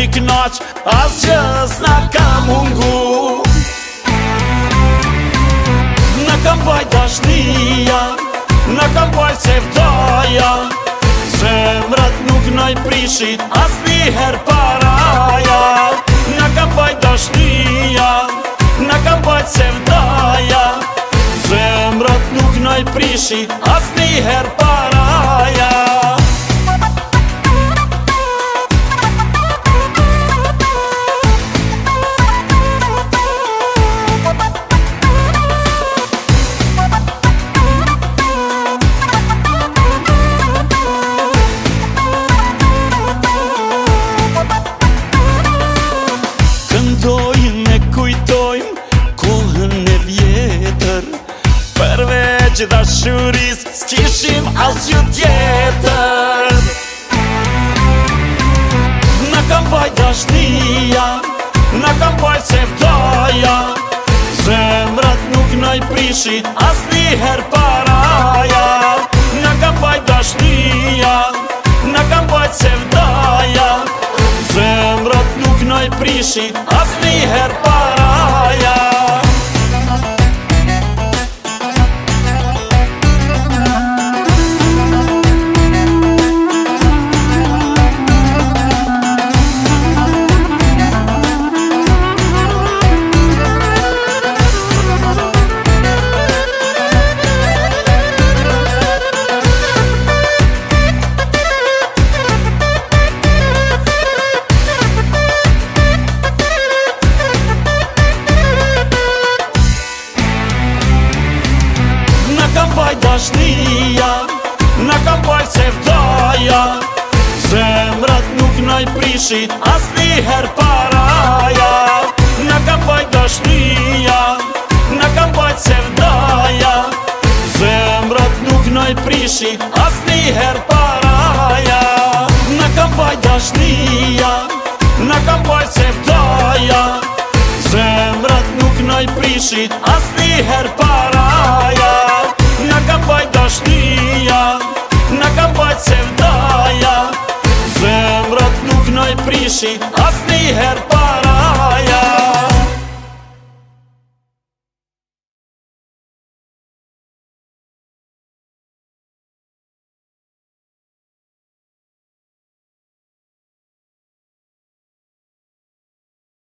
mi knaq, as që s'na ka mungu. Na kam bajt dashnia, na kam bajt sevdaja, zemrat nuk na i prishit as njëher paraja. Na kam bajt dashnia, na kam bajt sevdaja, zemrat nuk na i prishit as njëher paraja. Këndojmë e kujtojmë kohën e vjetër, përveç dashuris s'kishim asgjë tjetër. Na kam bajt dashnia, na kam bajt sevdaja, zemrat nuk na i prishit as njëher paraja. Na kam bajt dashnia, na kam bajt sevdaja, zemrat nuk na i prishit as njëher paraja. Na kam bajt dashnia, na kam bajt sevdaja, zemrat nuk na i prishit as njëher paraja. Na kam bajt dashnia, na kam bajt sevdaja, zemrat nuk na i prishit as njëher paraja. Na kam bajt dashnia, na kam bajt sevdaja, zemrat nuk na i prishit as njëher paraja. Na kam bajt dashnia, na kam bajt sevdaja, zemrat nuk na i prishit as njëher paraja.